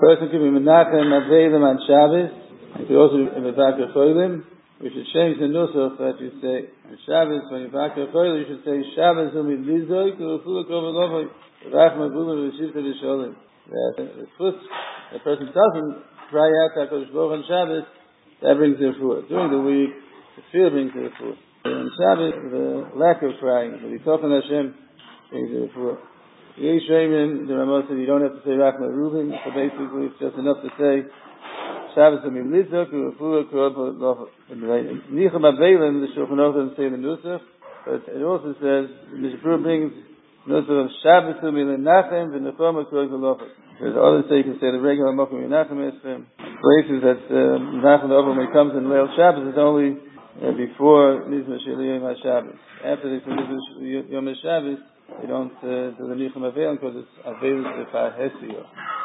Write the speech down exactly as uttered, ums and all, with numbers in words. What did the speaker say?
person could be menachem avelim on Shabbos. It could also be mevaker cholim. We should change the nusach that you say on Shabbos when you mevaker cholim. You should say Shabbos umi lizoy k'rufula kovelovay rachma b'ulam v'shivta v'sholim. That the foot, the person doesn't cry out to HaKadosh Baruch on Shabbos, that brings the refuah. During the week, the fear brings the refuah. On Shabbos, the lack of crying, the Yitochan Hashem brings the refuah. Yesh Reimin, the Rama said you don't have to say Rachma Reuven, so basically it's just enough to say Shabbos Amim Litzok, Refuah Korot Nichem Avelim, the Shulchan Aruch doesn't say the Nusach, but it also says, the Shapur brings Nusach of Shabbos Amim Lenachem, the Nechoma Korot V'Lofet. There's others say you can say the regular Mokum Menachem Esrim. Places that Menachem uh, when it comes in Leil Shabbos is only uh, before Nizma Shel Yom HaShabbos. After they say Nizma Yom HaShabbos, they don't uh, do the Nichem Avelim because it's Avelim B'Char Hesio.